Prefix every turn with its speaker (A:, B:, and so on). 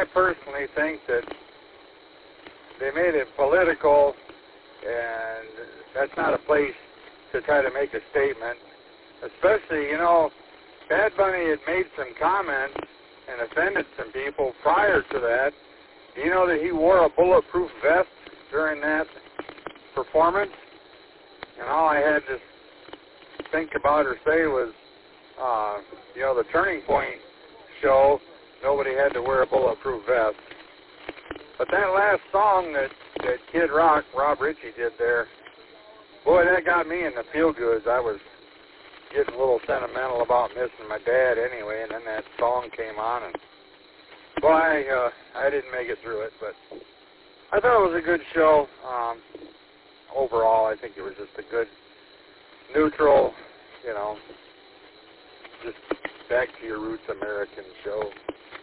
A: personally think that they made it political, and that's not a place to try to make a statement. Especially, Bad Bunny had made some comments and offended some people prior to that. Do you know that he wore a bulletproof vest during that performance? And all I had to think about or say was, the Turning Point show, nobody had to wear a bulletproof vest. But that last song that Kid Rock, Rob Ritchie, did there, boy, that got me in the feel-goods. I was getting a little sentimental about missing my dad anyway, and then that song came on, and boy, I didn't make it through it, but I thought it was a good show. Overall, I think it was just a good, neutral, just back to your roots American show.